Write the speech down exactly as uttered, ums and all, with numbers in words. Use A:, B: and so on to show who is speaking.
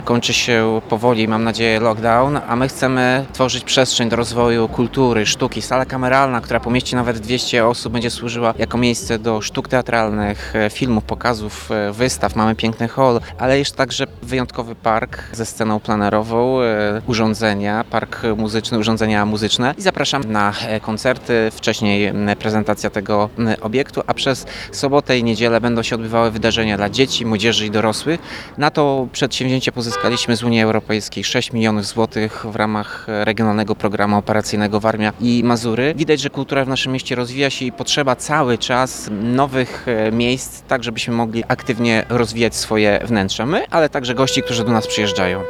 A: Kończy się powoli, mam nadzieję, lockdown, a my chcemy tworzyć przestrzeń do rozwoju kultury, sztuki. Sala kameralna, która pomieści nawet dwieście osób, będzie służyła jako miejsce do sztuk teatralnych, filmów, pokazów, wystaw. Mamy piękny hall, ale jest także wyjątkowy park ze sceną plenerową, urządzenia, park muzyczny, urządzenia muzyczne i zapraszam na koncerty, wcześniej prezentacja tego obiektu, a przez sobotę i niedzielę będą się odbywały wydarzenia dla dzieci, młodzieży i dorosłych. Na to przedsięwzięcie pozyskaliśmy z Unii Europejskiej sześć milionów złotych w ramach regionalnego programu operacyjnego Warmia i Mazury. Widać, że kultura w naszym mieście rozwija się i potrzeba cały czas nowych miejsc, tak żebyśmy mogli aktywnie rozwijać swoje wnętrza. My, ale także gości, którzy do nas przyjeżdżają.